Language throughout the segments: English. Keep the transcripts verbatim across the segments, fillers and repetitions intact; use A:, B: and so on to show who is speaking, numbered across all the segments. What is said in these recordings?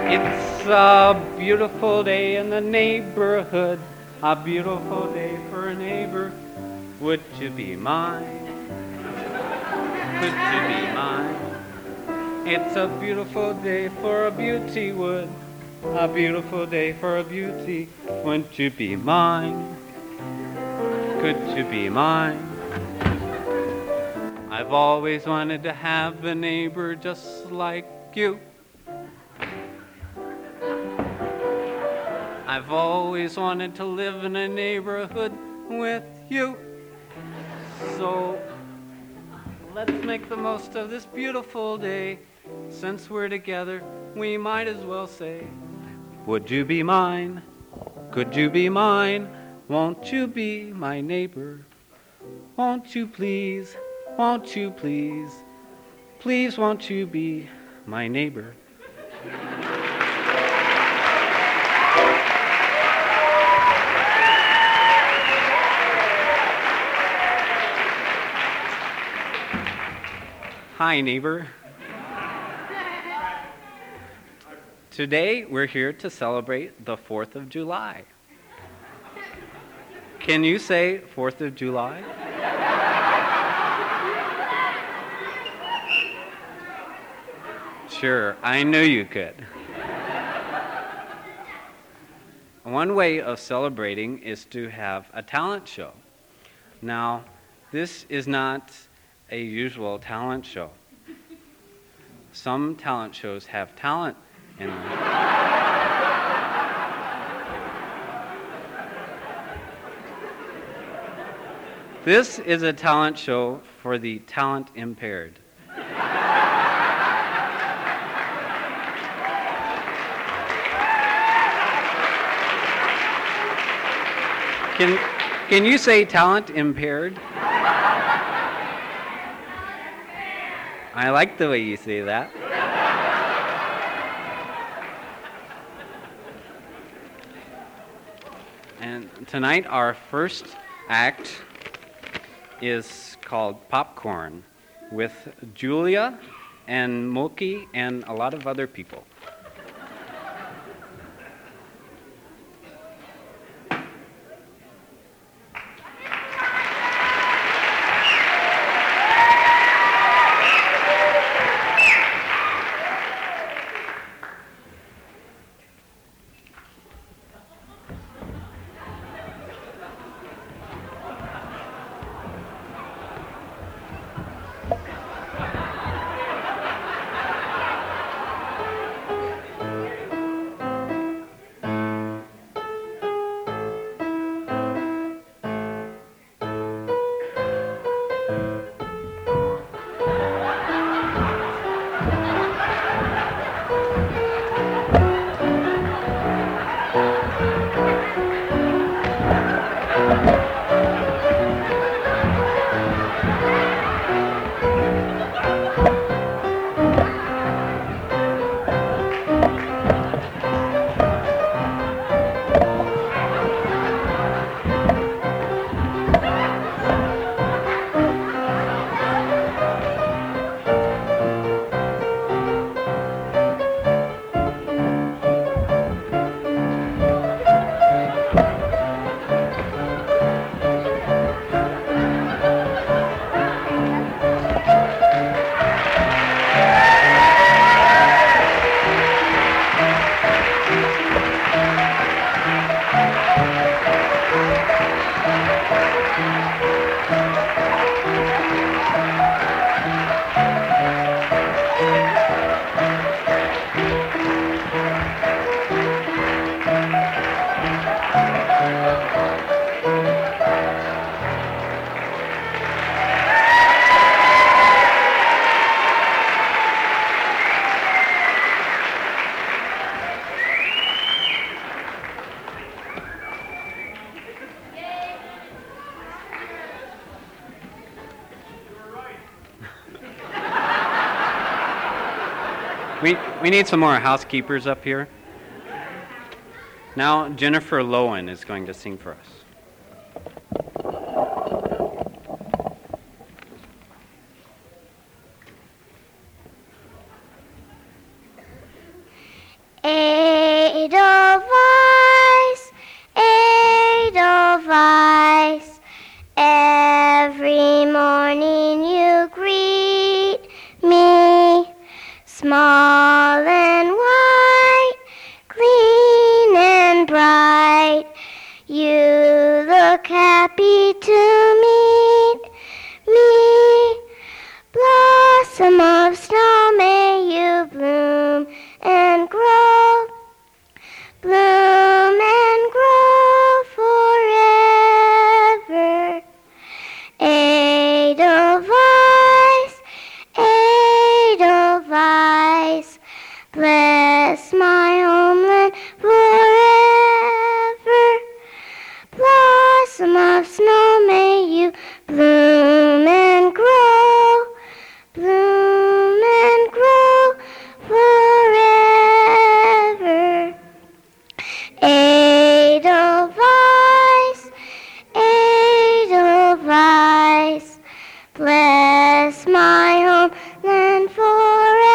A: It's a beautiful day in the neighborhood, a beautiful day for a neighbor. Would you be mine? Could you be mine? It's a beautiful day for a beauty wood, a beautiful day for a beauty. Wouldn't you be mine? Could you be mine? I've always wanted to have a neighbor just like you. I've always wanted to live in a neighborhood with you. So let's make the most of this beautiful day. Since we're together, we might as well say, would you be mine? Could you be mine? Won't you be my neighbor? Won't you please? Won't you please? Please won't you be my neighbor? Hi, neighbor. Today, we're here to celebrate the fourth of July. Can you say fourth of July? Sure, I knew you could. One way of celebrating is to have a talent show. Now, this is not a usual talent show. Some talent shows have talent in them. This is a talent show for the talent impaired. Can, can you say talent impaired? I like the way you say that. And tonight our first act is called Popcorn with Julia and Moki and a lot of other people. We, we need some more housekeepers up here. Now, Jennifer Lowen is going to sing for us.
B: A bless my homeland forever. Blossom of snow, may you bloom and grow, bloom and grow forever. Edelweiss, Edelweiss, bless my homeland forever.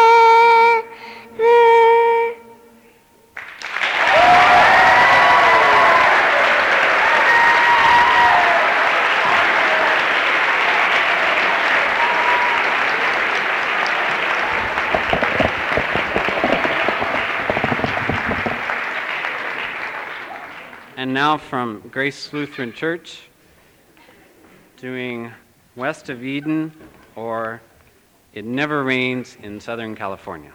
A: And now from Grace Lutheran Church, doing West of Eden, or It Never Rains in Southern California.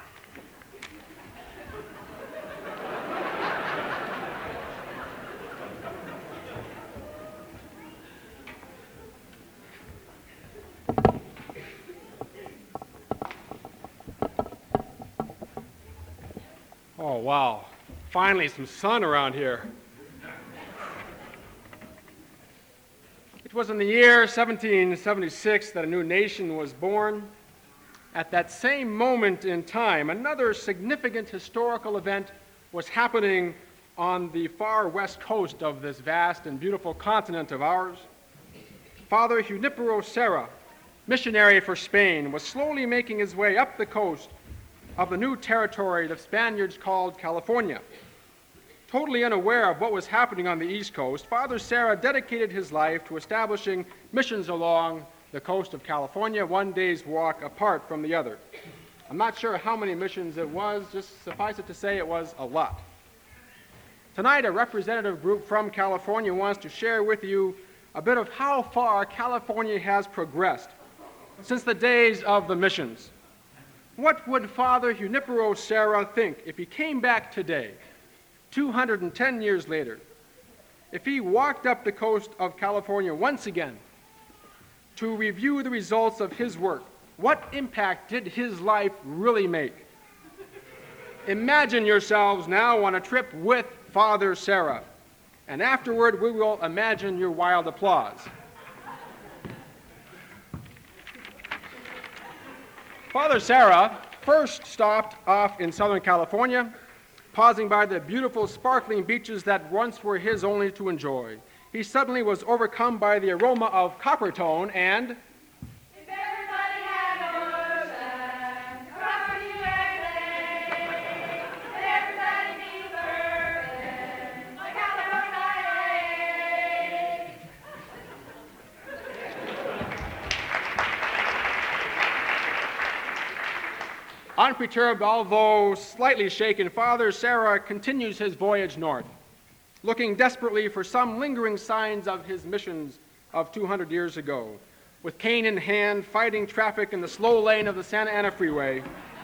C: Oh, wow. Finally some sun around here. It was in the year seventeen seventy-six that a new nation was born. At that same moment in time, another significant historical event was happening on the far west coast of this vast and beautiful continent of ours. Father Junipero Serra, missionary for Spain, was slowly making his way up the coast of the new territory the Spaniards called California. Totally unaware of what was happening on the East Coast, Father Serra dedicated his life to establishing missions along the coast of California, one day's walk apart from the other. I'm not sure how many missions it was, just suffice it to say it was a lot. Tonight, a representative group from California wants to share with you a bit of how far California has progressed since the days of the missions. What would Father Junipero Serra think if he came back today, two hundred ten years later, if he walked up the coast of California once again to review the results of his work? What impact did his life really make? Imagine yourselves now on a trip with Father Serra, and afterward we will imagine your wild applause. Father Serra first stopped off in Southern California, pausing by the beautiful sparkling beaches that once were his only to enjoy. He suddenly was overcome by the aroma of copper tone and
D: If everybody had an ocean across the U S A, let everybody be burdened like California.
C: Unperturbed, although slightly shaken, Father Serra continues his voyage north, looking desperately for some lingering signs of his missions of two hundred years ago. With cane in hand, fighting traffic in the slow lane of the Santa Ana Freeway,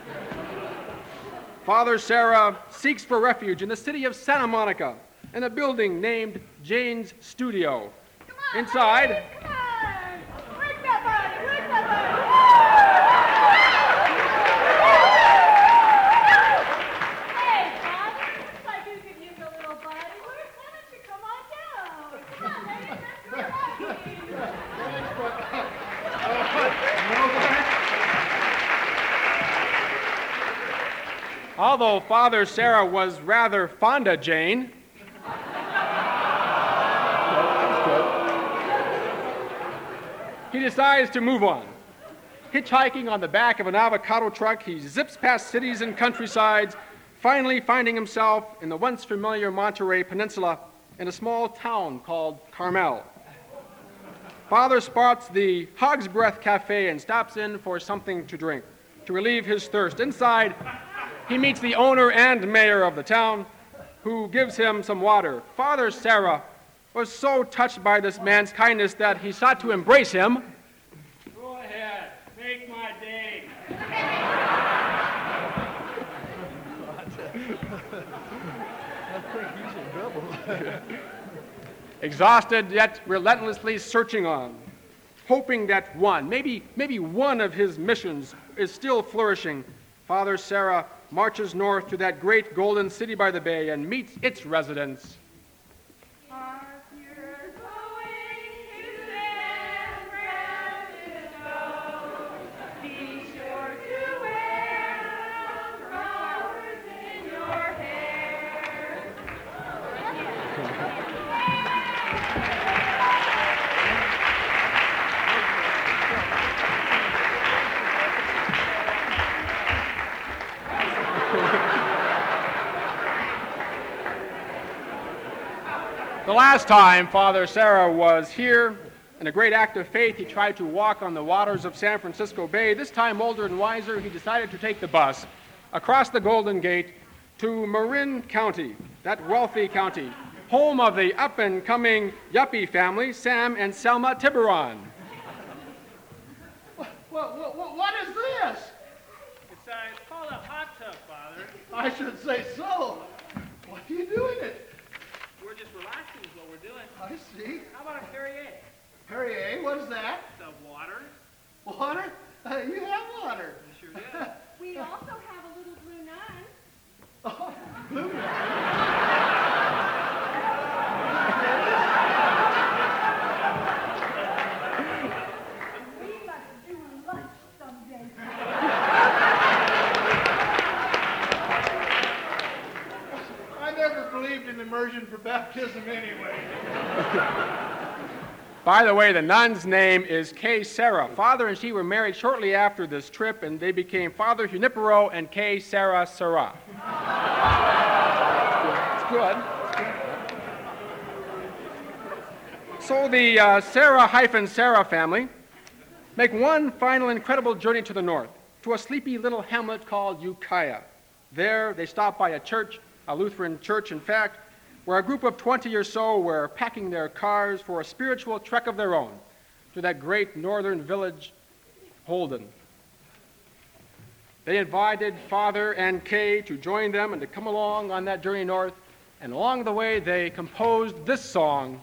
C: Father Serra seeks for refuge in the city of Santa Monica in a building named Jane's Studio.
D: Come on,
C: Inside,
D: ladies, come on. Work that body, work that body. Hey, Father, looks like you could use a little body work. Why don't you come on down? Come on, ladies, let's get lucky.
C: although Father Serra was rather fond of Jane, he decides to move on. Hitchhiking on the back of an avocado truck, he zips past cities and countrysides, finally finding himself in the once familiar Monterey Peninsula in a small town called Carmel. Father spots the Hog's Breath Cafe and stops in for something to drink to relieve his thirst. Inside, he meets the owner and mayor of the town, who gives him some water. Father Serra was so touched by this man's kindness that he sought to embrace him.
E: Go ahead, make my day.
C: Exhausted yet relentlessly searching on, hoping that one, maybe, maybe one of his missions is still flourishing, Father Serra marches north to that great golden city by the bay and meets its residents.
D: You're going to San Francisco. Be sure to wear flowers in your hair.
C: The last time Father Sarah was here, in a great act of faith, he tried to walk on the waters of San Francisco Bay. This time, older and wiser, he decided to take the bus across the Golden Gate to Marin County, that wealthy county, home of the up-and-coming yuppie family, Sam and Selma Tiburon.
E: What, what, what, what is this?
A: It's, uh, it's called a hot tub, Father.
E: I should say so. What are you doing it?
A: We're just relaxing is what we're doing.
E: I see.
A: How about a Perrier?
E: Perrier, what is that?
A: The water?
E: Water? Uh, you have water.
A: You sure do.
D: We also have a little blue nun.
E: Oh, blue.
D: We must do lunch someday.
E: I never believed in immersion for baptism anyway.
C: By the way, the nun's name is Kay Sarah. Father and she were married shortly after this trip, and they became Father Junipero and Kay Sarah Sarah. It's good. So the uh, Sarah hyphen Sarah family make one final incredible journey to the north, to a sleepy little hamlet called Ukiah. There, they stop by a church, a Lutheran church, in fact, where a group of twenty or so were packing their cars for a spiritual trek of their own to that great northern village, Holden. They invited Father and Kay to join them and to come along on that journey north, and along the way they composed this song.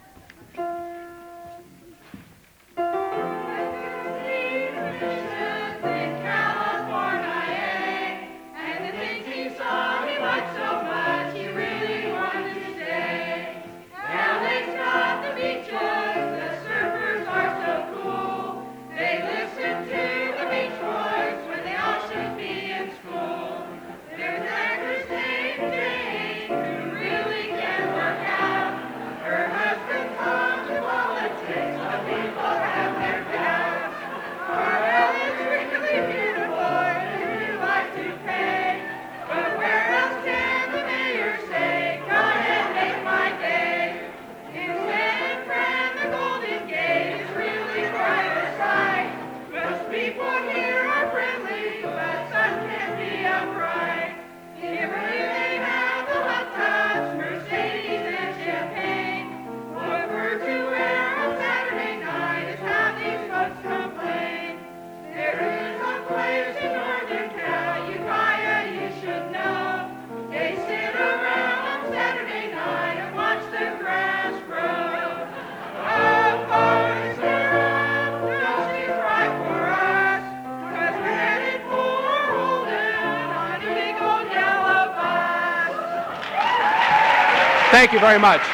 C: Thank you very much.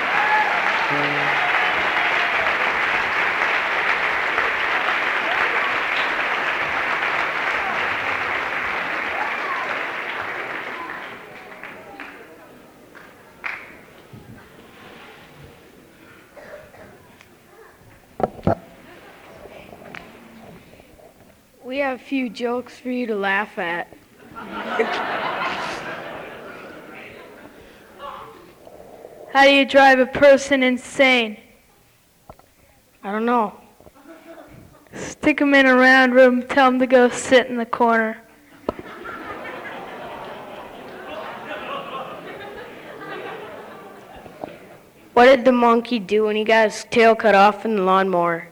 F: We have a few jokes for you to laugh at. How do you drive a person insane? I don't know. Stick them in a round room, tell them to go sit in the corner.
B: What did the monkey do when he got his tail cut off in the lawnmower?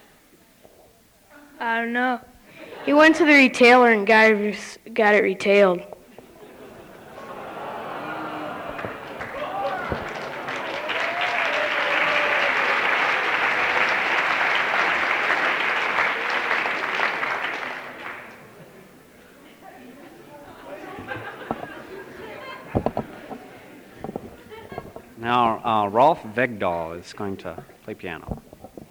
F: I don't know.
B: He went to the retailer and got it, got it retailed.
A: Now, uh, Rolf Vegdahl is going to play piano.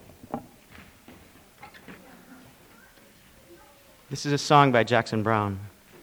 G: This is a song by Jackson Browne.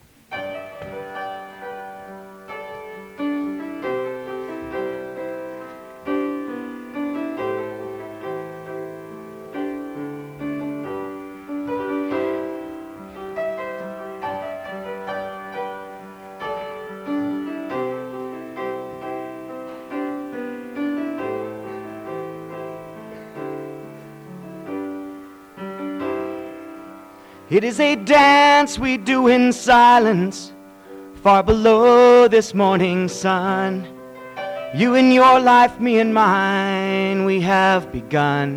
G: It is a dance we do in silence, far below this morning sun. You and your life, me and mine, we have begun.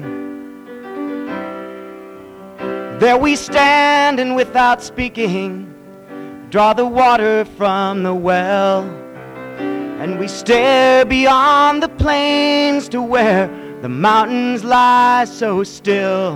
G: There we stand and without speaking, draw the water from the well. And we stare beyond the plains to where the mountains lie so still.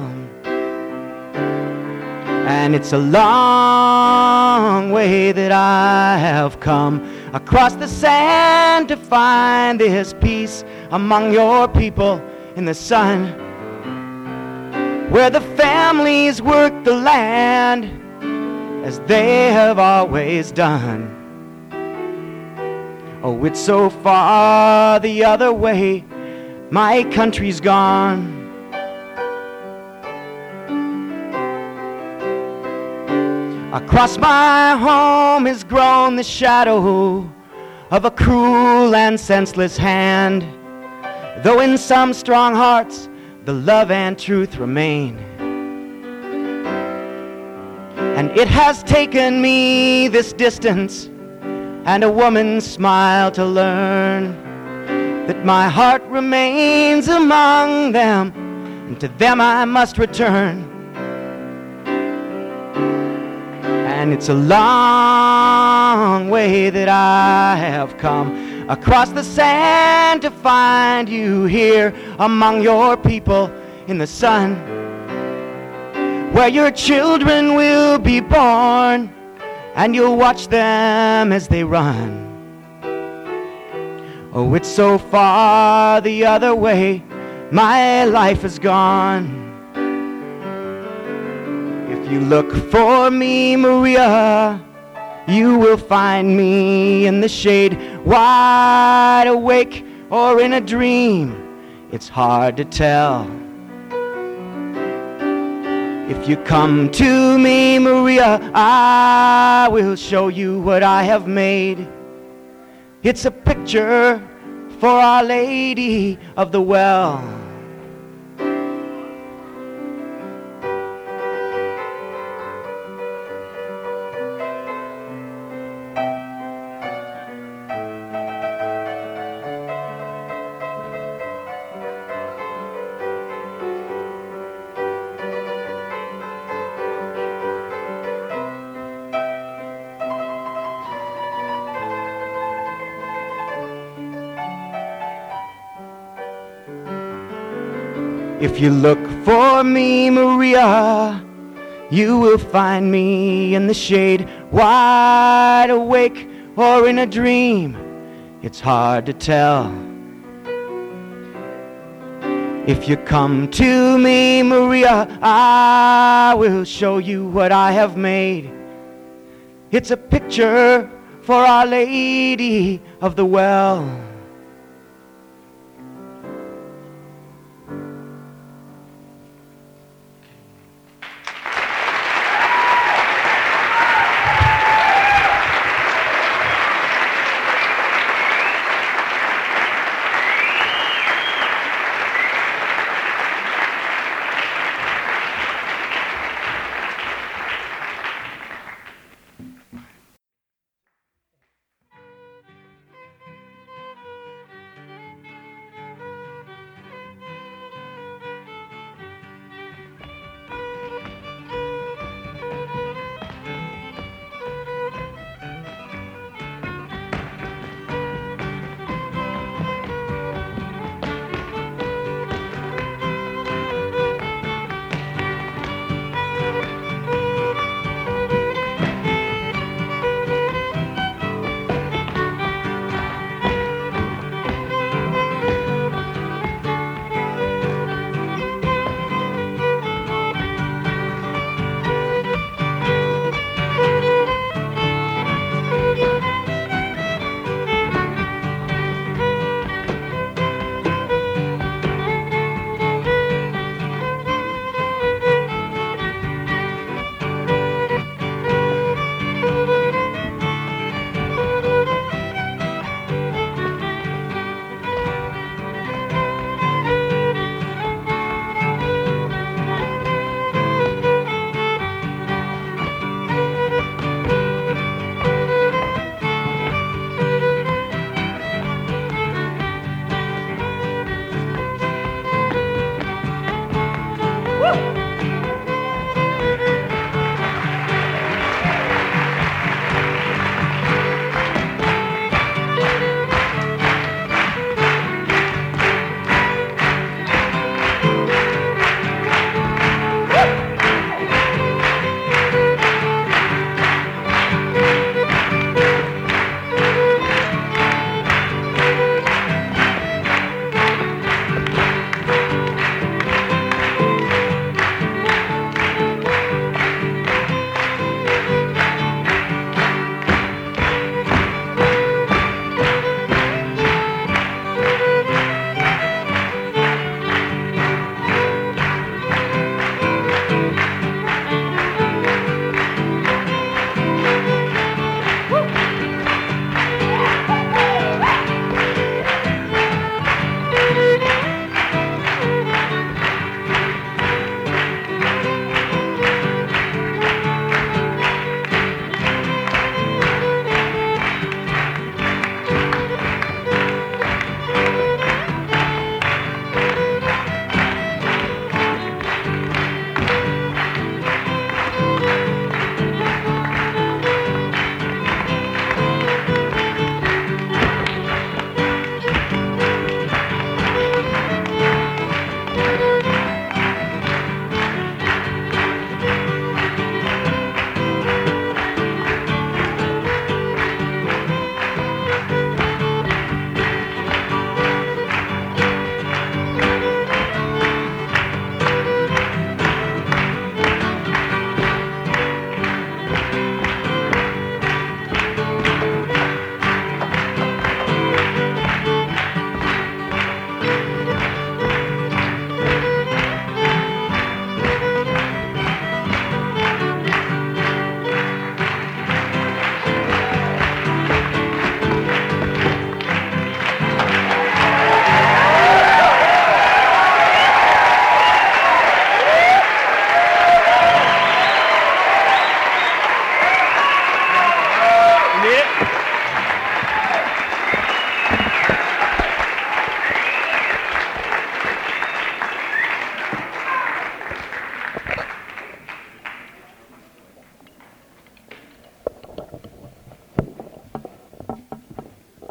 G: And it's a long way that I have come across the sand to find this peace among your people in the sun, where the families work the land as they have always done. Oh, it's so far the other way, my country's gone. Across my home has grown the shadow of a cruel and senseless hand, though in some strong hearts the love and truth remain. And it has taken me this distance and a woman's smile to learn that my heart remains among them, and to them I must return. And it's a long way that I have come across the sand to find you here among your people in the sun, where your children will be born and you'll watch them as they run. Oh, it's so far the other way, my life is gone. If you look for me, Maria, you will find me in the shade, wide awake or in a dream. It's hard to tell. If you come to me, Maria, I will show you what I have made. It's a picture for Our Lady of the Well. If you look for me, Maria, you will find me in the shade, wide awake or in a dream. It's hard to tell. If you come to me, Maria, I will show you what I have made. It's a picture for Our Lady of the Well.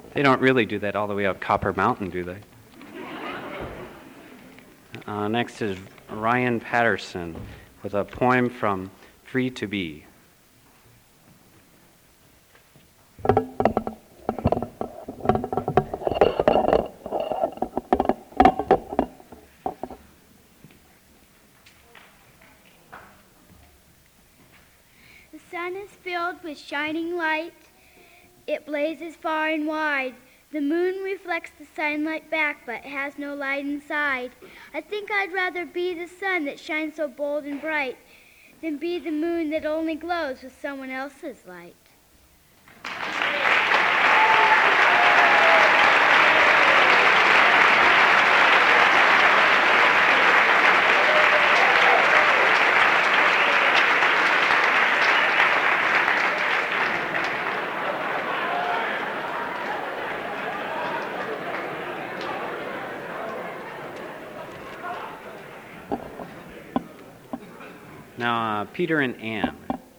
A: They don't really do that all the way up Copper Mountain, do they? Uh, next is Ryan Patterson with a poem from Free to Be.
H: The sun is filled with shining light. It blazes far and wide. The moon reflects the sunlight back, but has no light inside. I think I'd rather be the sun that shines so bold and bright than be the moon that only glows with someone else's light.
A: Now, uh, Peter and Ann.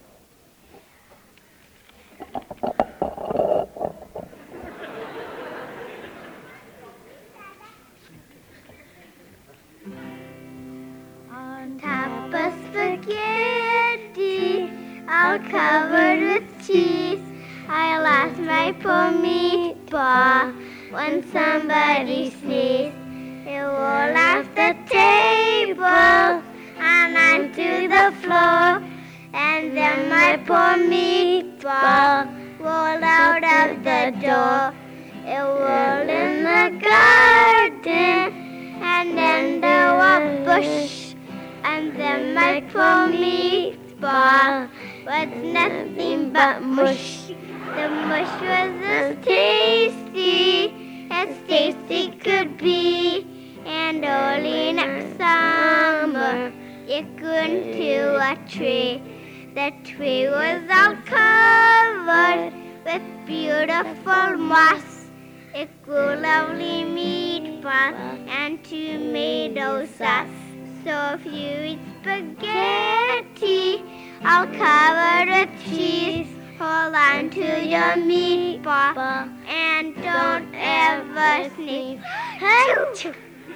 H: On top of spaghetti, all covered with cheese, I lost my poor meatball when somebody sneezed. It rolled off the table and onto the floor, and then my poor meatball rolled out of the door. It rolled in the garden, and then there was bush, and then my poor meatball was nothing but mush. The mush was as tasty as tasty could be, and early next summer it grew into a tree. The tree was all covered with beautiful moss. It grew lovely meatball and tomato sauce. So if you eat spaghetti all covered with cheese, hold on to your meatball and don't ever sneeze. Achoo!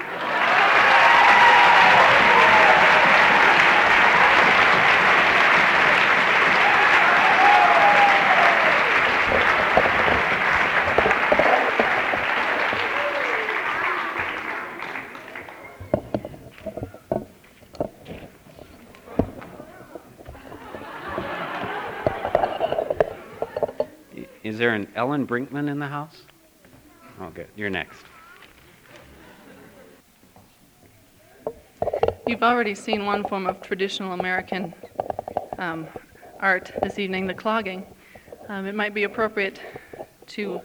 A: Is there an Ellen Brinkman in the house? Oh, good. You're next.
I: You've already seen one form of traditional American um, art this evening, the clogging. Um, it might be appropriate to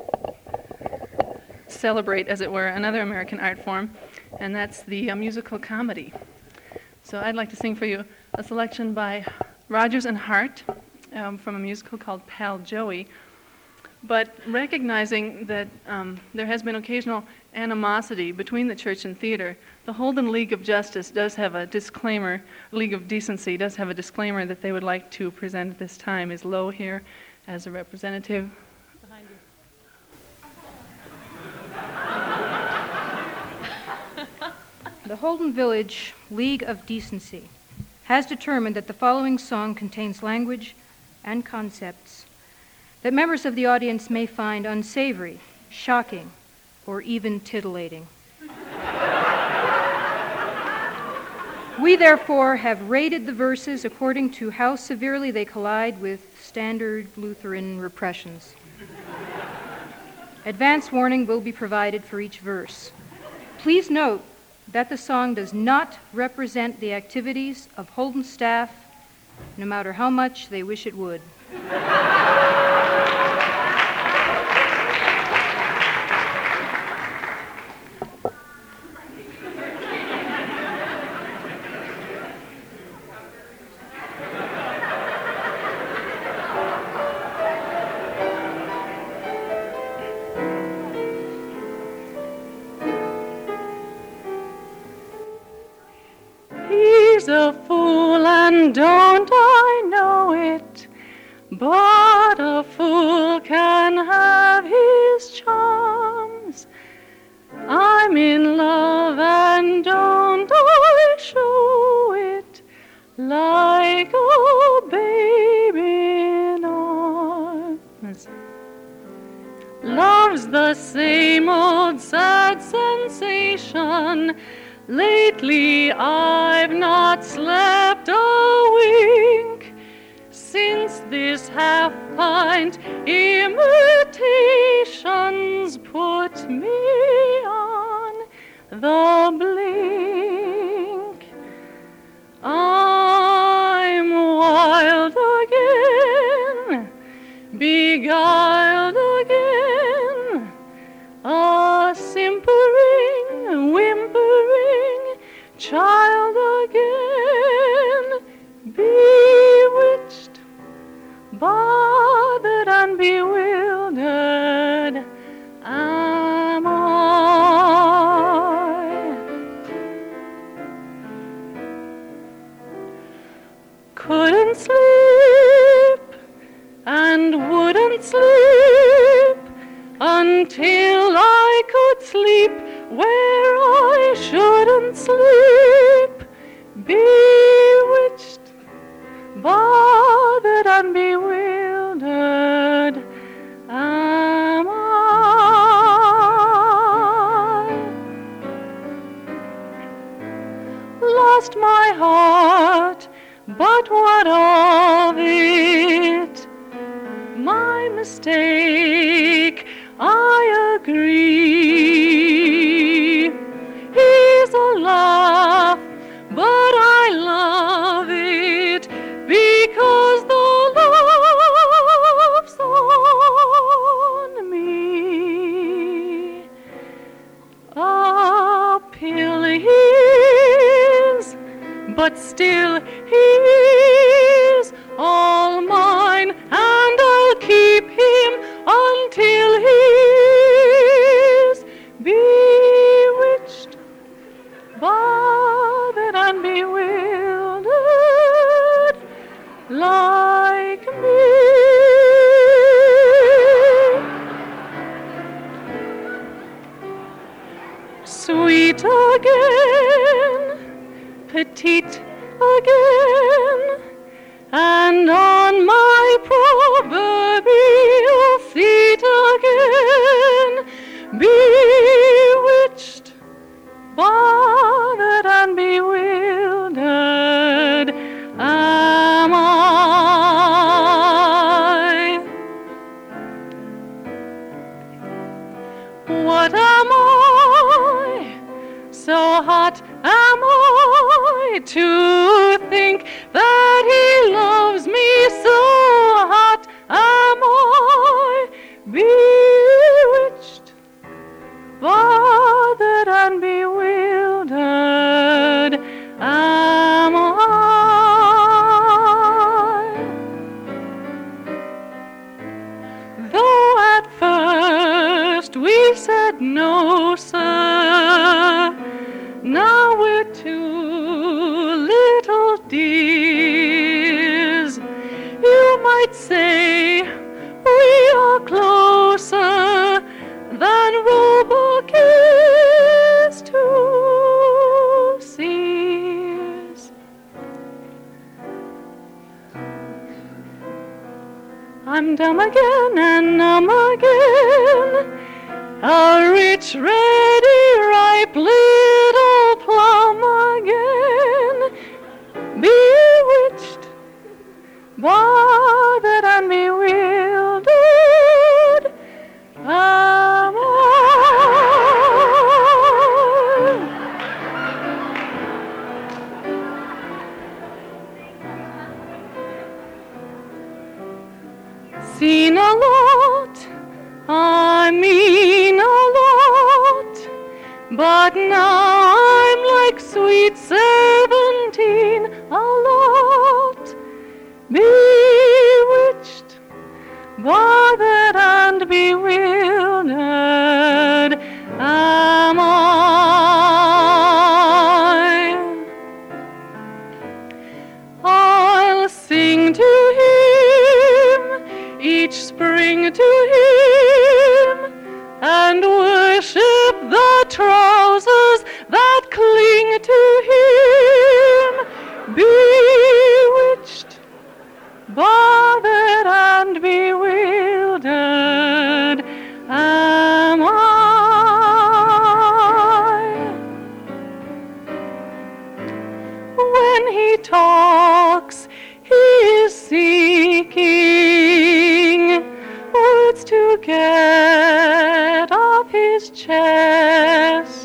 I: celebrate, as it were, another American art form, and that's the uh, musical comedy. So I'd like to sing for you a selection by Rodgers and Hart um, from a musical called Pal Joey. But recognizing that um, there has been occasional animosity between the church and theater, the Holden League of Justice does have a disclaimer, League of Decency does have a disclaimer that they would like to present at this time. Is Lowe here as a representative? Behind you.
J: The Holden Village League of Decency has determined that the following song contains language and concepts that members of the audience may find unsavory, shocking, or even titillating. We therefore have rated the verses according to how severely they collide with standard Lutheran repressions. Advance warning will be provided for each verse. Please note that the song does not represent the activities of Holden staff, no matter how much they wish it would.
I: He's a fool and don't I know it, but a fool can have his charm. gives the same old sad sensation. Lately I've not slept a wink since this half-pint imitation's put me on the blink. I'm wild again, beguiled again, a simpering, whimpering child again, bewitched, bothered and bewildered am I. Couldn't sleep and wouldn't sleep until I could sleep where I shouldn't sleep. Bewitched, bothered and bewildered am I. Lost my heart, but what of it? My mistake, I agree. He's a laugh, but I love it because the laugh's on me. A pill he is, but still he's all mine, and I'll keep him until he's bewitched, bothered and bewildered like me. Sweet again, petite again, and on my proverbial seat again, bewitched, bothered and bewildered am I. What am I? So hot am I to think that he loves me, so hot am I, bewitched, bothered and bewildered am I. Though at first we said no, sir, now we're two little dears. You might say we are closer than Roebuck is to Sears. I'm dumb again and numb again, a rich, ready, ripe little plum again, bewitched, bothered and bewildered am I. Seen a lot, I mean a lot, but now I'm like sweet seventeen, a lot, bewitched, bothered and bewildered am I. I'll sing to him each spring to him, and worship the trousers that cling to him, bewitched, bothered and bewildered his chest.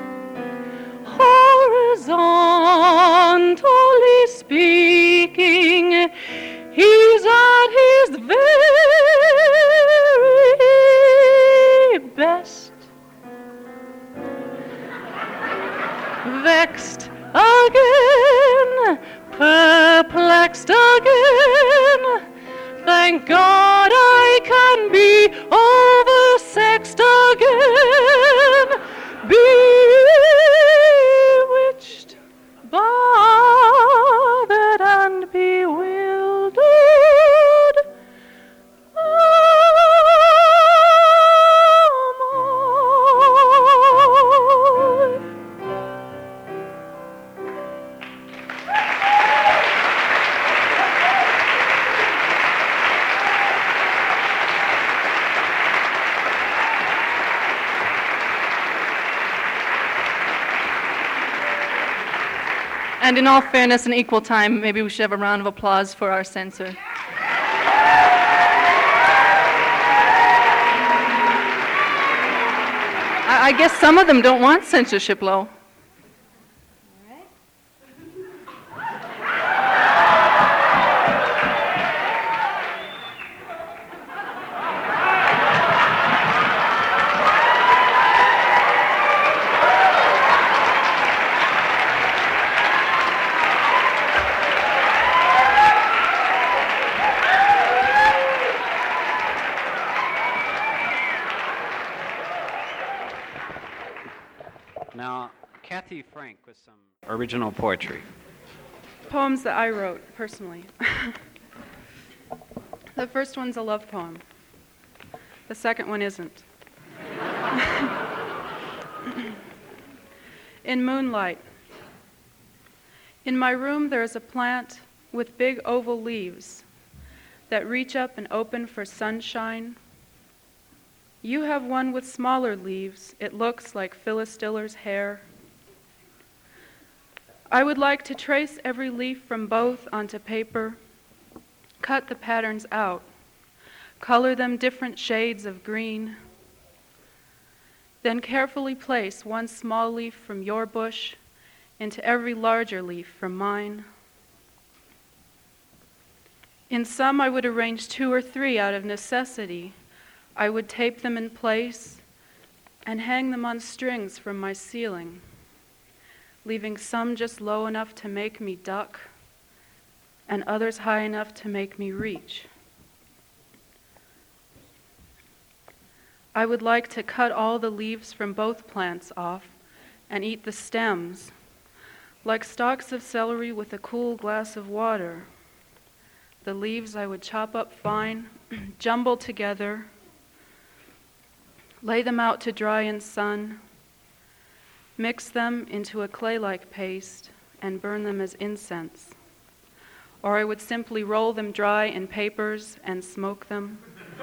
I: Horizontally speaking, he's at his very best. Vexed again, perplexed again, thank God I can be oversexed again, bewitched, bothered, and bewildered. And in all fairness and equal time, maybe we should have a round of applause for our censor. I, I guess some of them don't want censorship, Lo.
A: Now, Kathy Frank with some original poetry.
I: Poems that I wrote personally. The first one's a love poem. The second one isn't. In moonlight. In my room there is a plant with big oval leaves that reach up and open for sunshine. You have one with smaller leaves. It looks like Phyllis Diller's hair. I would like to trace every leaf from both onto paper, cut the patterns out, color them different shades of green, then carefully place one small leaf from your bush into every larger leaf from mine. In some I would arrange two or three out of necessity. I would tape them in place and hang them on strings from my ceiling, leaving some just low enough to make me duck and others high enough to make me reach. I would like to cut all the leaves from both plants off and eat the stems, like stalks of celery with a cool glass of water. The leaves I would chop up fine, jumble together, lay them out to dry in sun, mix them into a clay-like paste, and burn them as incense. Or I would simply roll them dry in papers and smoke them.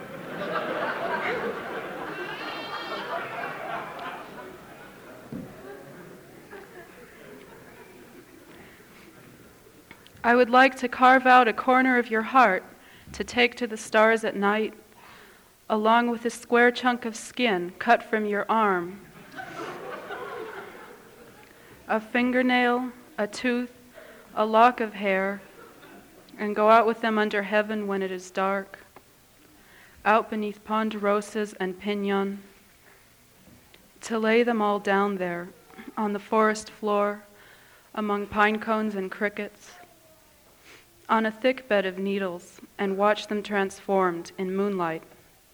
I: I would like to carve out a corner of your heart to take to the stars at night, along with a square chunk of skin cut from your arm, a fingernail, a tooth, a lock of hair, and go out with them under heaven when it is dark, out beneath ponderosas and pinon, to lay them all down there on the forest floor among pine cones and crickets, on a thick bed of needles, and watch them transformed in moonlight.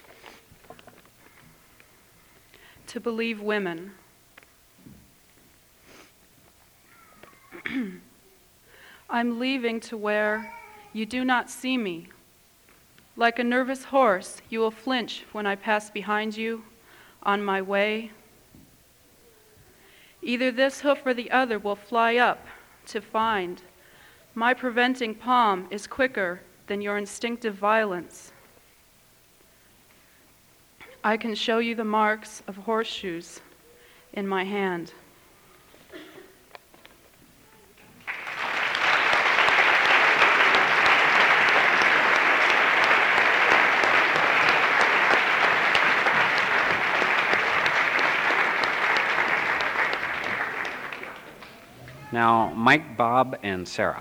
I: To believe women. I'm leaving to where you do not see me. Like a nervous horse, you will flinch when I pass behind you on my way. Either this hoof or the other will fly up to find my preventing palm is quicker than your instinctive violence. I can show you the marks of horseshoes in my hand.
A: Now, Mike, Bob, and Sarah.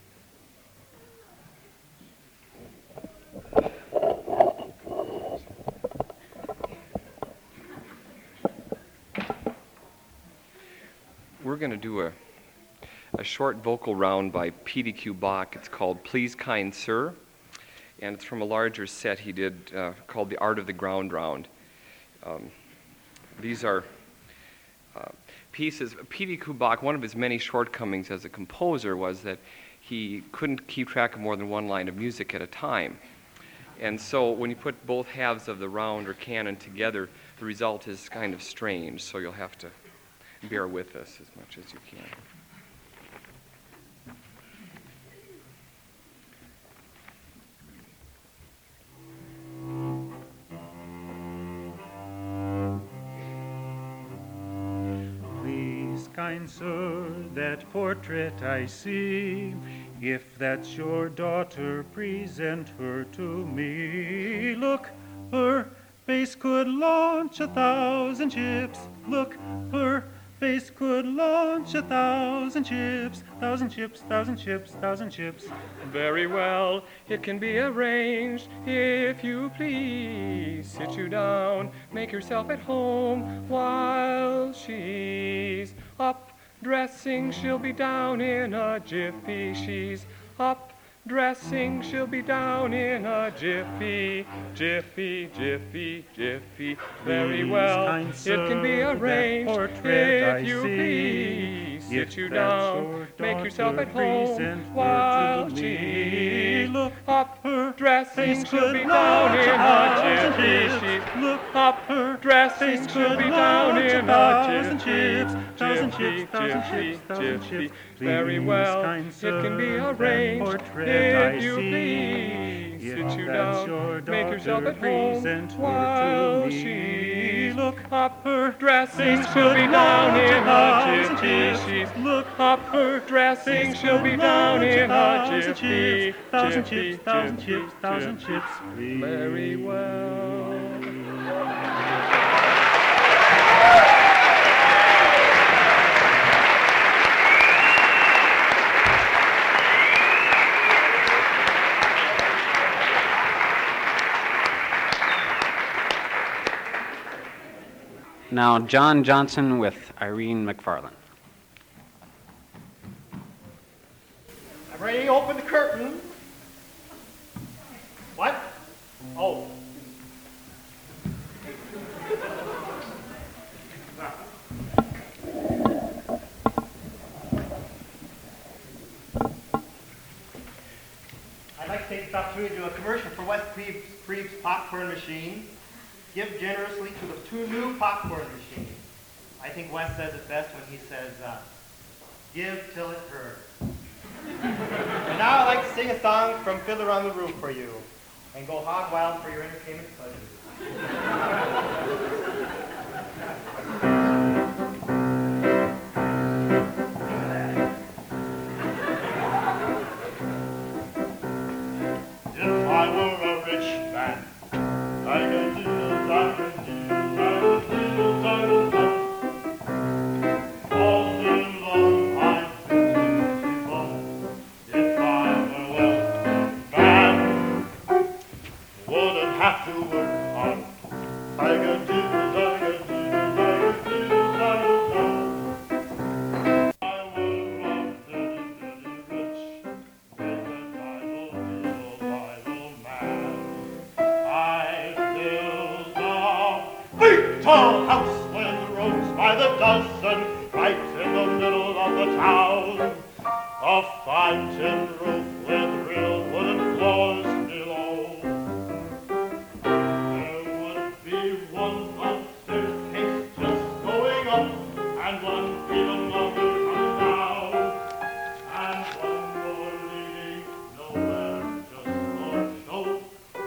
K: We're going to do a, a short vocal round by P D Q Bach. It's called Please Kind Sir, and it's from a larger set he did uh, called The Art of the Ground Round. Um, these are uh, pieces. P D Q Bach, one of his many shortcomings as a composer was that he couldn't keep track of more than one line of music at a time. And so when you put both halves of the round or canon together, the result is kind of strange, so you'll have to bear with us as much as you can.
L: Please, kind sir, that portrait I see, if that's your daughter, present her to me. Look, her face could launch a thousand ships. Look, her face could launch a thousand ships, thousand ships, thousand ships, thousand ships.
K: Very well, it can be arranged, if you please. Sit you down, make yourself at home, while she's up dressing, she'll be down in a jiffy. She's up dressing, she'll be down in a jiffy, jiffy, jiffy, jiffy. Very well, it can be arranged, if you please. Sit you down, make yourself at home, while she look up her dressing, she'll be down in a jiffy. She look up her dressing, she'll be down in a jiffy, jiffy, jiffy, jiffy. Very well, it can be arranged, if you please. Sit you down, make yourself at home, while she look up her dressing, she'll be down in a jiffy. She's look up her dressing, she'll be down in a jiffy.
L: Thousand chips, thousand chips, thousand chips, please.
K: Very well.
A: Now, John Johnson with Irene McFarland.
E: I'm ready to open the curtain. What? Oh. I'd like to take this opportunity to do a commercial for West Creeps, Creeps popcorn machine. Give generously to the two new popcorn machines. I think Wes says it best when he says, uh, give till it hurts. And now I'd like to sing a song from Fiddler on the Roof for you, and go hog wild for your entertainment pleasure.
L: If I were a rich man, I could do, I could do, I could do, I could do. All day long I've been people. If I were a wealthy man, wouldn't have to work hard. I could do, I could do, I could do, I could do. I were a very, very rich, very Bible, Bible man. I built a big tall house with rooms by the dozen, right in the middle of the town. A fine tin roof with real wooden floors below. There would be one long staircase just going up, and one even longer coming down, and one more leading nowhere, just for show.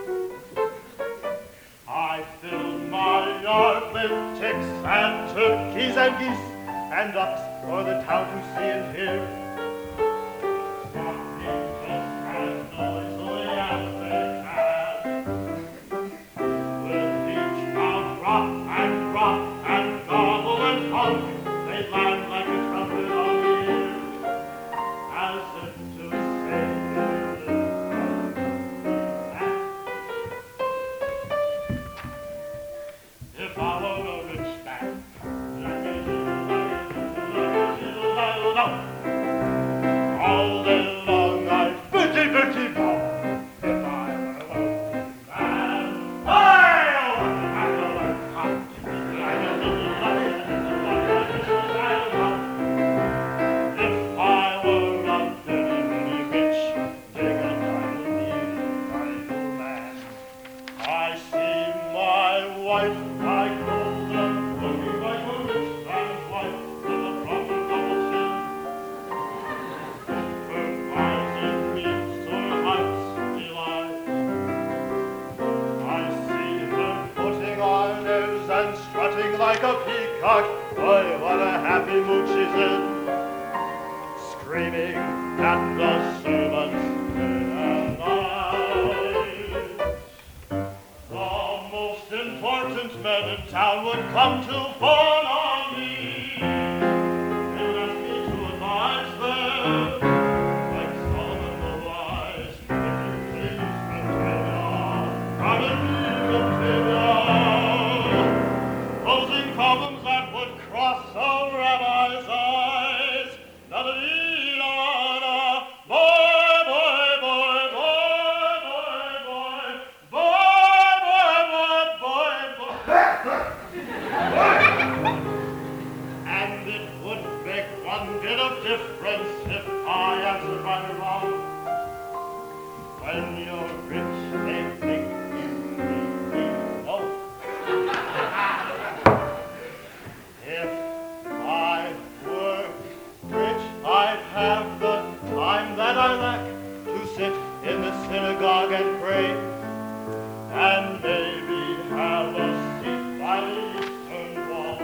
L: I filled my yard with chicks and turkeys and geese and ducks for the town to see and hear. Squawking just as noisily as they can. With each round rock and rock and gobble and honk, they land like a trumpet on the ear. like a peacock. Boy, what a happy mood she's in. Screaming at the servants day and night. The most important men in town would come to fawn on me. They would ask me to advise them. Like Solomon the wise, if you please, Bretagne, pardon me, Bretagne. Posing problems that would cross a rabbi's eyes. Da-da-dee-da-da. Boy, boy, boy, boy, boy, boy, boy, boy, boy, boy. And it would make one bit of difference if I answered right or wrong. When you're rich, they think you need me. Oh. If I were rich, I'd have the time that I lack to sit in the synagogue and pray, and maybe have a seat by the eastern wall.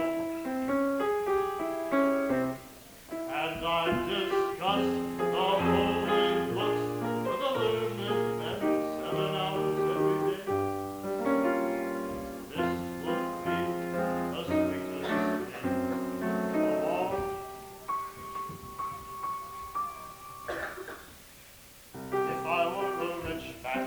L: And I'd discuss the holy books with the learned men seven hours every day. This would be the sweetest thing of all. If I were a rich man,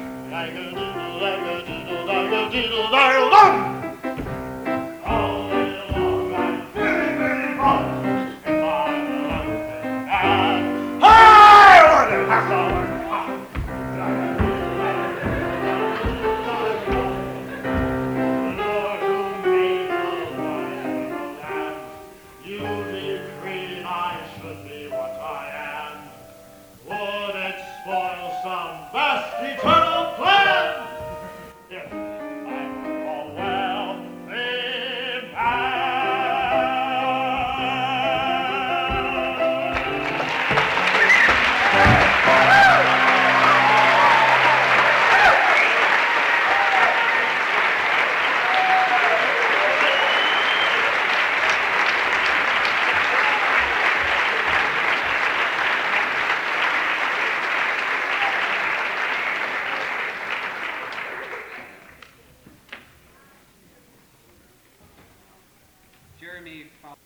L: dag-a-doodle-dag-a-doodle-dag-a-doodle-dag-a-dum! All day long I'd very, very fun. If I were a rich man, I wouldn't have to work hard. Lord, who made the lion and you decreed I should be what I am. Would it spoil some vast eternal plan if I were a wealthy man?
A: Jeremy.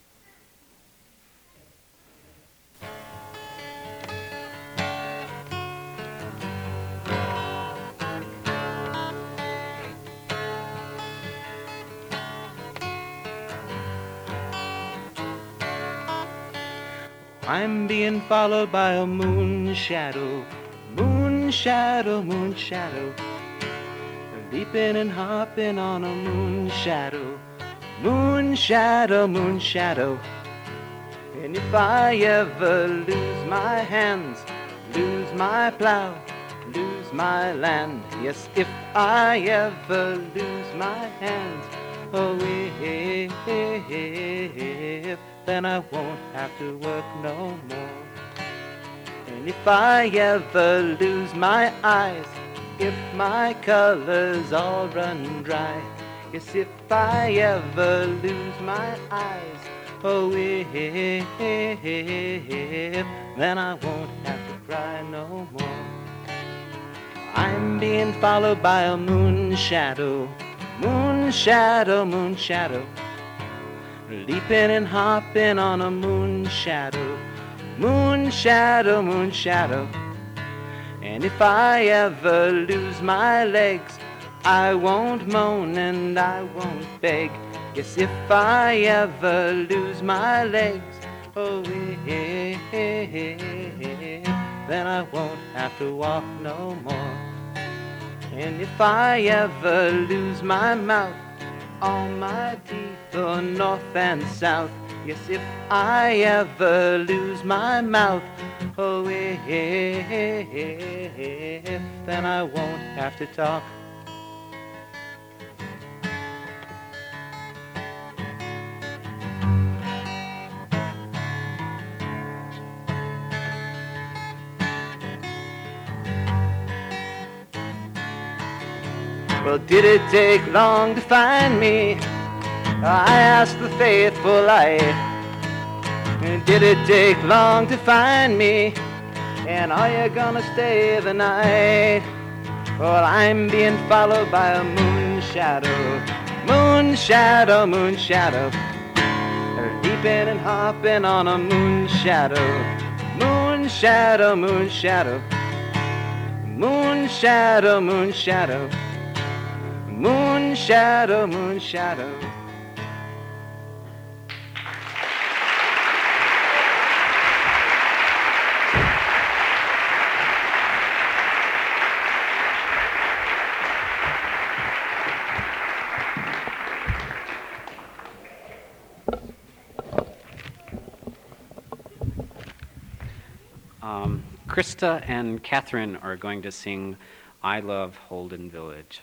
G: I'm being followed by a moon shadow, moon shadow, moon shadow, leaping and hopping on a moon shadow, moon shadow, moon shadow. And if I ever lose my hands, lose my plow, lose my land, yes, if I ever lose my hands, oh, if, then I won't have to work no more. And if I ever lose my eyes, if my colors all run dry, yes, if I ever lose my eyes, oh, if, then I won't have to cry no more. I'm being followed by a moon shadow, moon shadow, moon shadow, leaping and hopping on a moon shadow, moon shadow, moon shadow. And if I ever lose my legs, I won't moan and I won't beg. Yes, if I ever lose my legs, oh, if, then I won't have to walk no more. And if I ever lose my mouth, all my teeth are north and south, yes, if I ever lose my mouth, oh, if, then I won't have to talk. Well, did it take long to find me? I asked the faithful light, did it take long to find me? And are you gonna stay the night? Well, I'm being followed by a moon shadow, moon shadow, moon shadow. They're deeping and hopping on a moon shadow, moon shadow, moon shadow. Moon shadow, moon shadow, moon shadow, moon shadow.
A: Um, Krista and Catherine are going to sing I Love Holden Village.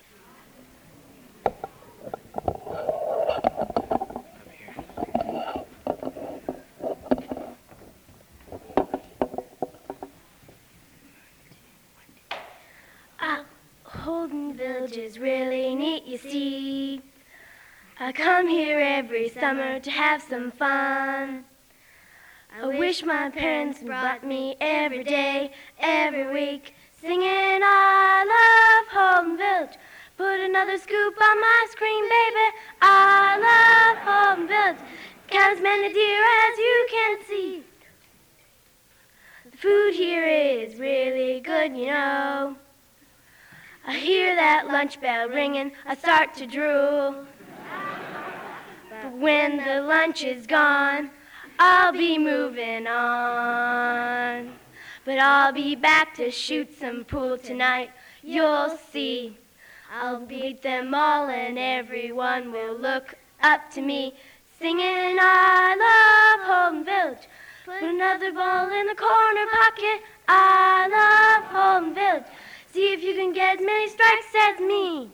H: Ah, Holden Village is really neat, you see. I come here every summer to have some fun. I wish my parents brought me every day, every week, singing I love Holden Village. Put another scoop on my screen, baby. I love Holden Village. Count as many deer as you can see. The food here is really good, you know. I hear that lunch bell ringing, I start to drool. But when the lunch is gone, I'll be moving on. But I'll be back to shoot some pool tonight, you'll see. I'll beat them all and everyone will look up to me, singing I love Holden Village. Put another ball in the corner pocket, I love Holden Village. See if you can get as many strikes as me.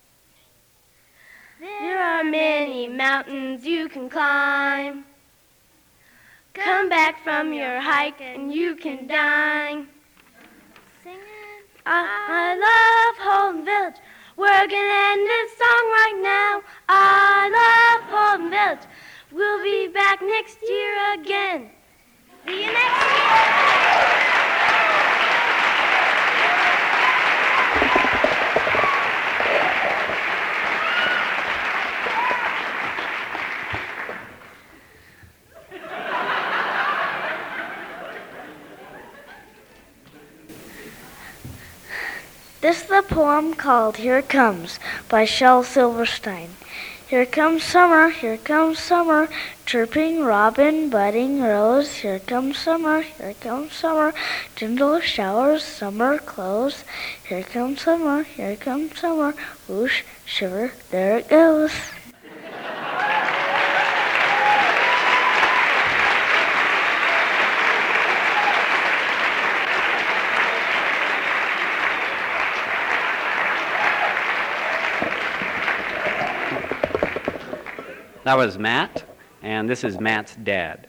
H: There are many mountains you can climb. Come back from your hike and you can dine. Singing, I, I love Holden Village. We're gonna end this song right now. I love Holden Village. We'll be back next year again. See you next year.
M: This is the poem called Here It Comes by Shel Silverstein. Here comes summer, here comes summer, chirping robin, budding rose. Here comes summer, here comes summer, gentle showers, summer clothes. Here comes summer, here comes summer, whoosh, shiver, there it goes.
A: That was Matt, and this is Matt's dad.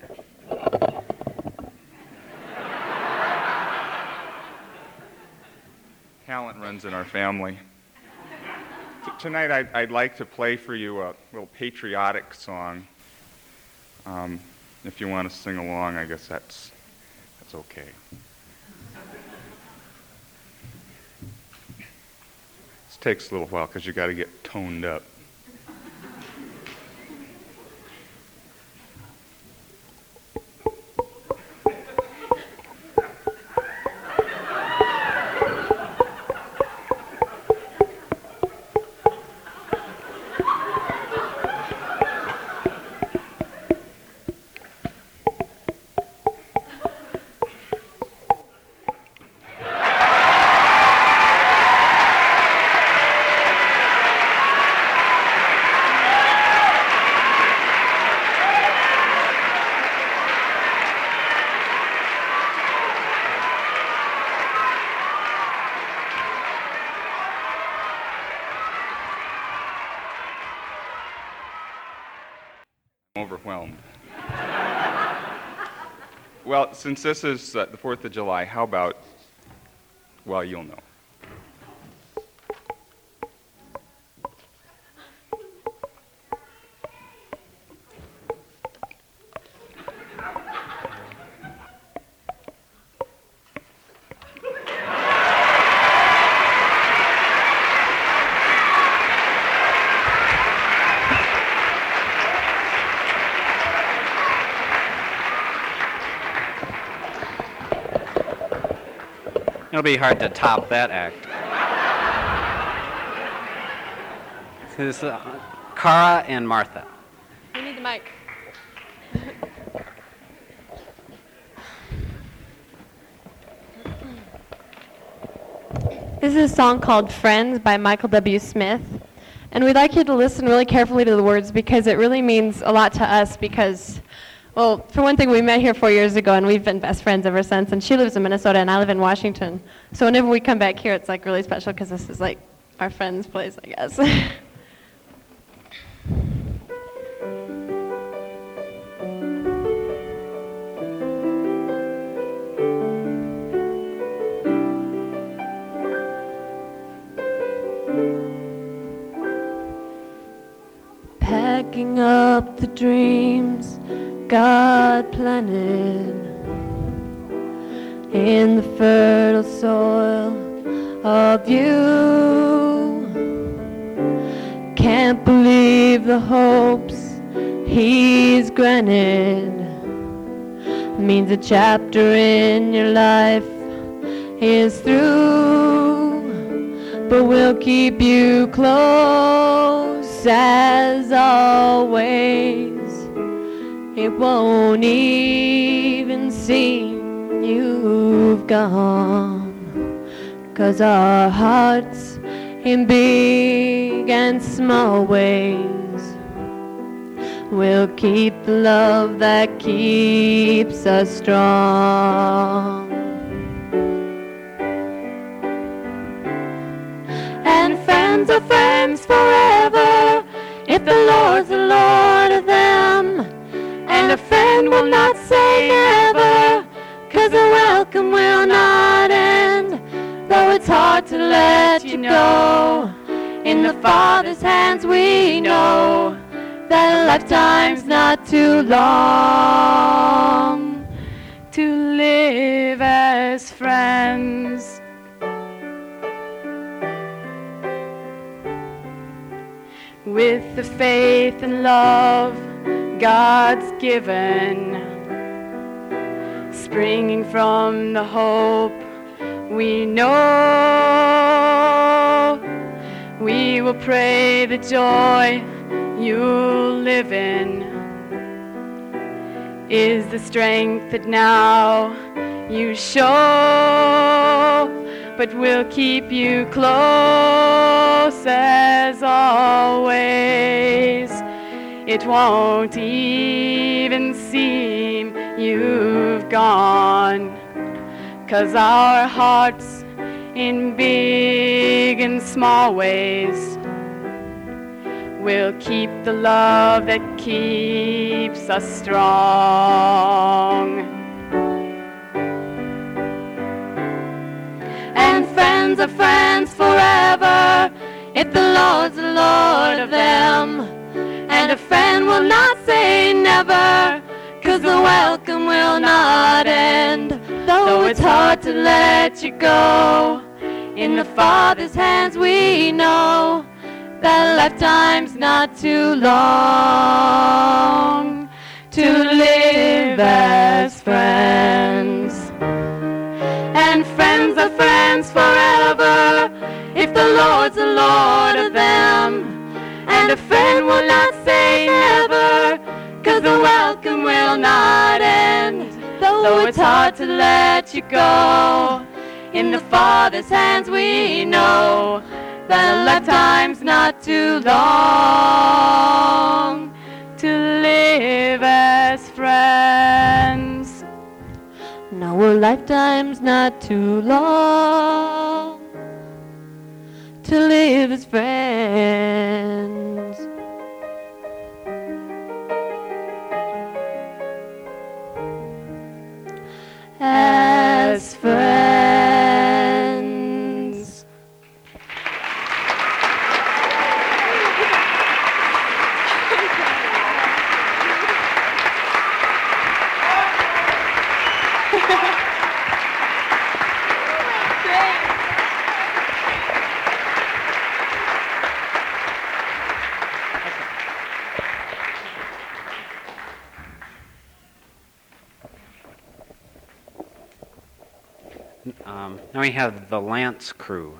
N: Talent runs in our family. T- tonight I'd, I'd like to play for you a little patriotic song. Um, if you want to sing along, I guess that's, that's okay. This takes a little while because you got to get toned up. Overwhelmed. Well, since this is uh, the fourth of July, how about, well, you'll know.
A: It'll be hard to top that act. This is uh, Cara and Martha.
O: We need the mic. This is a song called Friends by Michael W. Smith. And we'd like you to listen really carefully to the words because it really means a lot to us because, well, for one thing, we met here four years ago and we've been best friends ever since. And she lives in Minnesota and I live in Washington. So whenever we come back here, it's like really special because this is like our friend's place, I guess. Packing up the dreams God planted in the fertile soil of you. Can't believe the hopes He's granted. Means a chapter in your life is through, but we'll keep you close as always. It won't even seem you've gone, 'cause our hearts in big and small ways will keep the love that keeps us strong. And friends are friends forever if the Lord's the Lord of them. And a friend will not say never, 'cause the welcome will not end. Though it's hard to let you go, in the Father's hands we know that a lifetime's not too long to live as friends. With the faith and love God's given, springing from the hope we know, we will pray the joy you'll live in is the strength that now you show, but we'll keep you close as always. It won't even seem you've gone, 'cause our hearts in big and small ways will keep the love that keeps us strong. And friends are friends forever if the Lord's the Lord of them. And a friend will not say never, 'cause the welcome will not end. Though it's hard to let you go, in the Father's hands we know that lifetime's not too long to live as friends. And friends are friends forever if the Lord's the Lord of them. And a friend will not say never, 'cause the welcome will not end. Though it's hard to let you go, in the Father's hands we know that a lifetime's not too long to live as friends. No, a lifetime's not too long to live as friends. As friends.
A: Um, now we have the Lance Crew.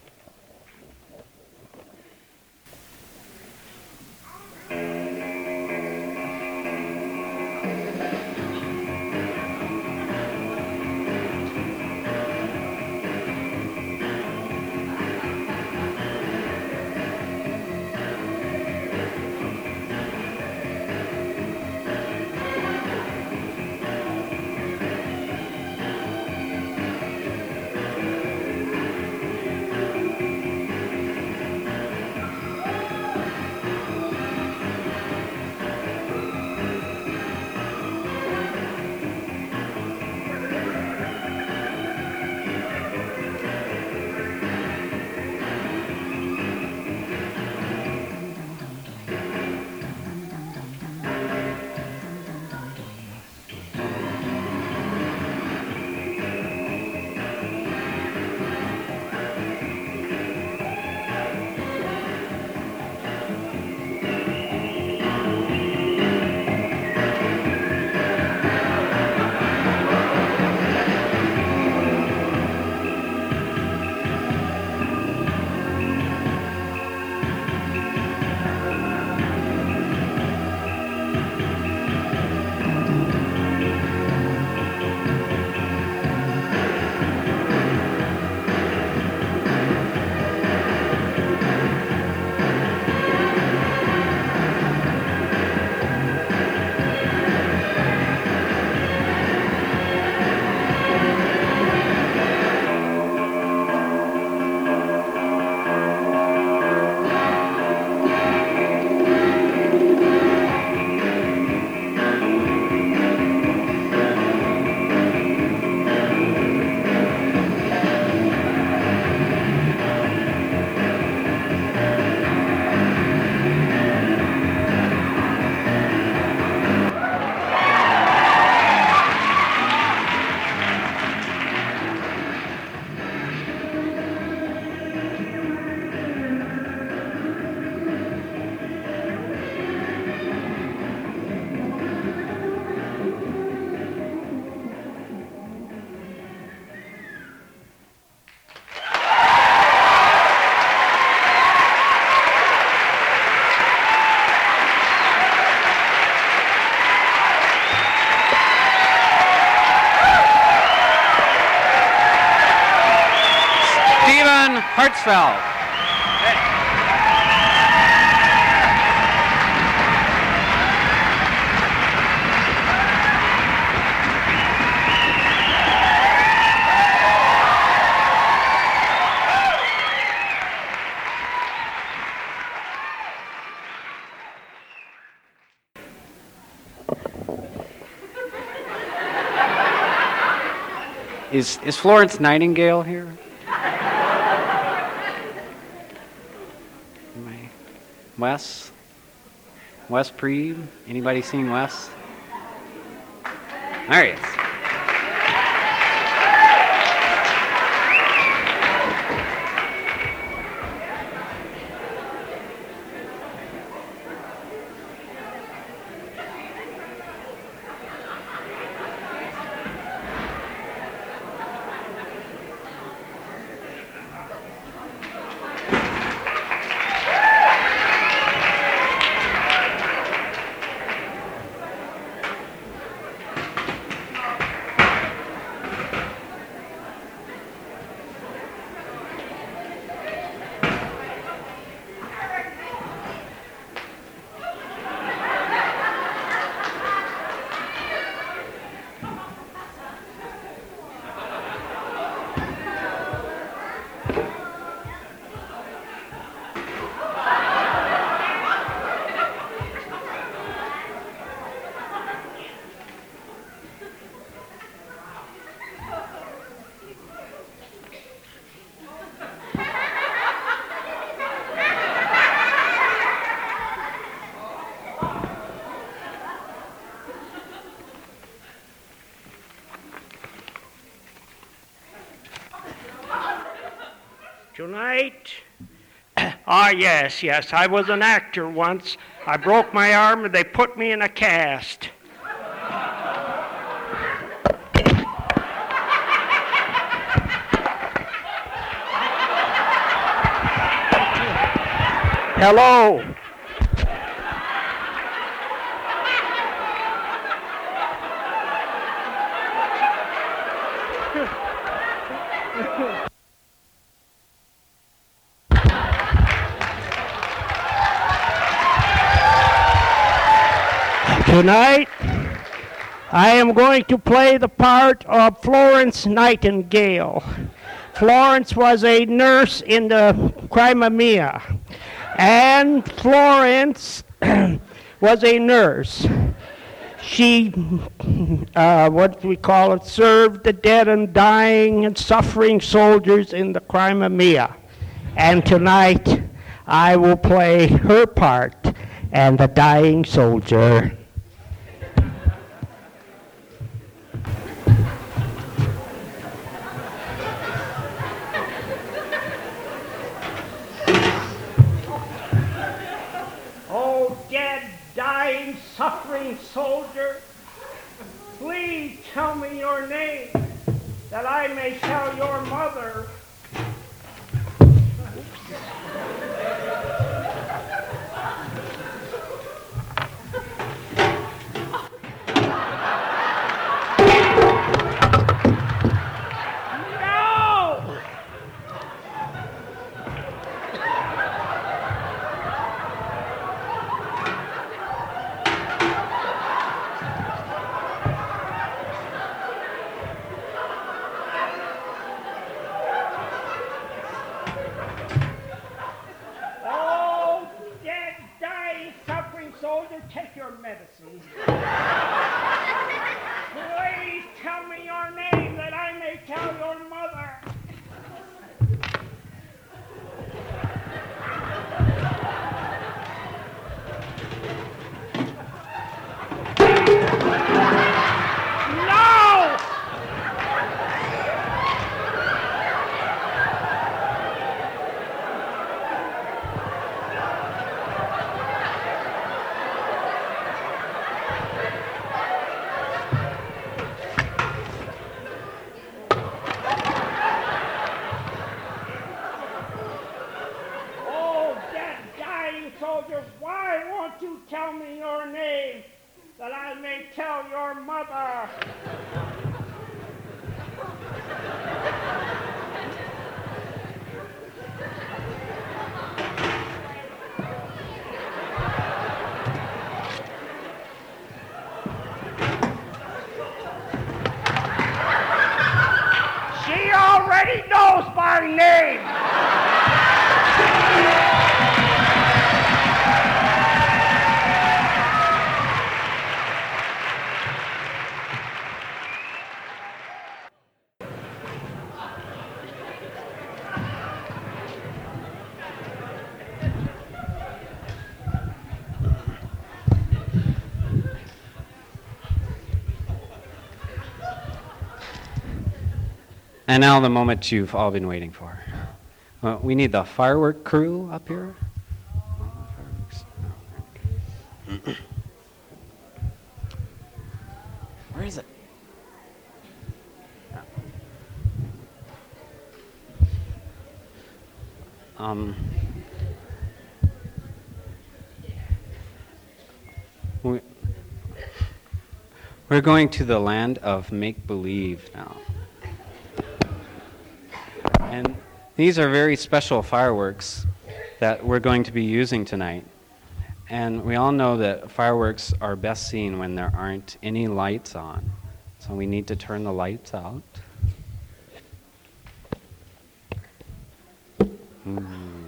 A: Hartsfeld. Is, is Florence Nightingale here? Wes? Wes Preeb? Anybody seen Wes? There he is.
P: Tonight, ah yes, yes, I was an actor once. I broke my arm and they put me in a cast. Hello. Tonight, I am going to play the part of Florence Nightingale. Florence was a nurse in the Crimea, and Florence was a nurse. She, uh, what we call it, served the dead and dying and suffering soldiers in the Crimea. And tonight, I will play her part and the dying soldier. Oh, dead, dying, suffering soldier, please tell me your name, that I may tell your mother. No! Oh, dead, dying, suffering soldier, take your medicine. Please tell me your name that I may tell your mother. No! Oh, dead, dying soldier, why won't you tell me your name, that I may tell your mother? She already knows my name.
A: And now the moment you've all been waiting for. Uh, we need the firework crew up here. Where is it? Um, we, we're going to the land of make-believe now. And these are very special fireworks that we're going to be using tonight. And we all know that fireworks are best seen when there aren't any lights on. So we need to turn the lights out. Hmm.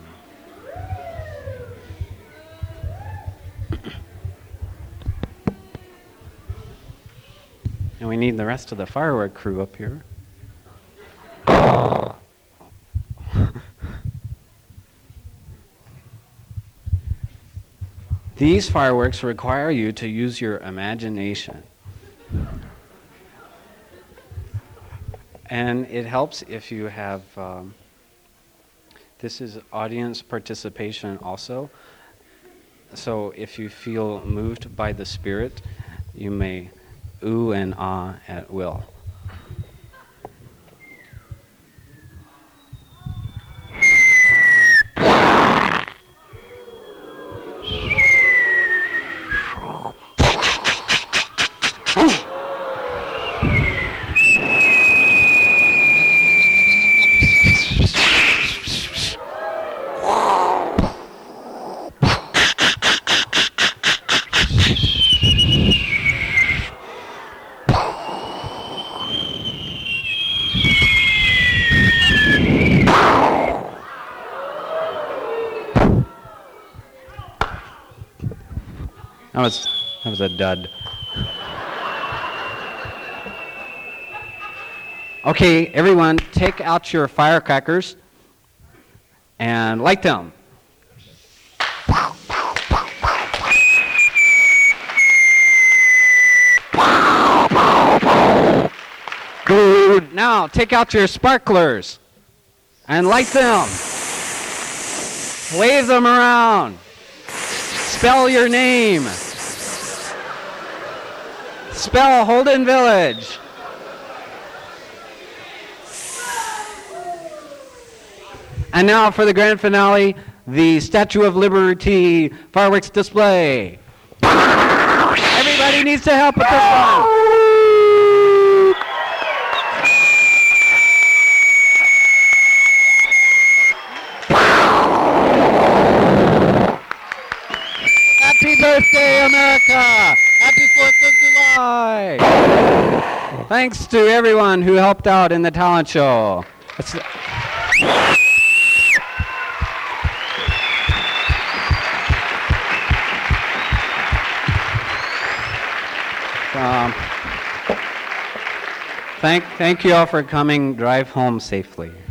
A: And we need the rest of the firework crew up here. These fireworks require you to use your imagination. And it helps if you have, um, this is audience participation also. So if you feel moved by the Spirit, you may ooh and ah at will. That was a dud. Okay, everyone, take out your firecrackers and light them. Good. Now, take out your sparklers and light them. Wave them around. Spell your name. Spell Holden Village. And now for the grand finale, the Statue of Liberty fireworks display. Everybody needs to help with this one. Happy birthday, America! Happy fourth of July! Thanks to everyone who helped out in the talent show. It's Um, thank, thank you all for coming. Drive home safely.